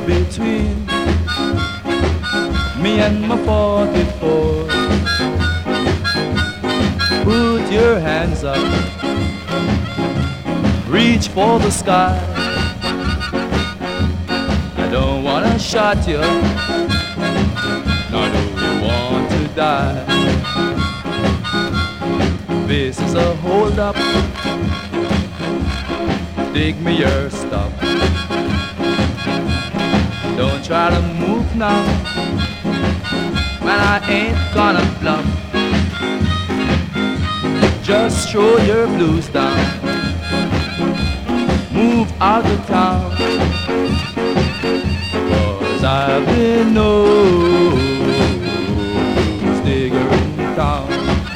between me and my 44. Put your hands up, reach for the sky. I don't wanna shot you, nor do you want to die. This is a hold up, dig me your stuff. Don't try to move now, man, I ain't gonna bluff. Just show your blues down, move out of town, 'cause I've been no blues digger in town.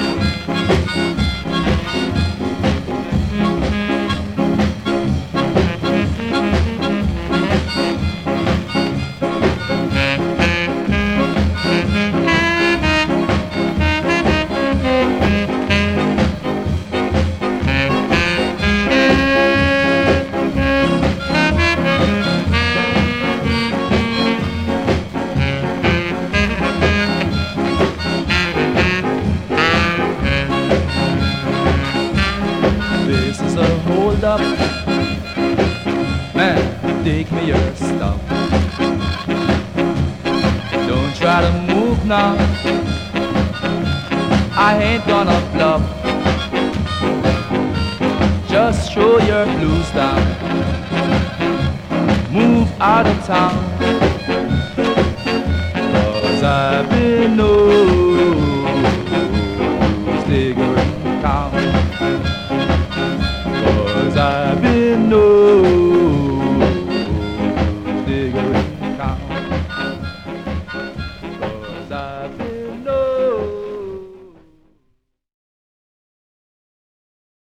Hold up, man, dig me your stuff. Don't try to move now, I ain't gonna bluff. Just show your blues down, move out of town, 'cause I've been no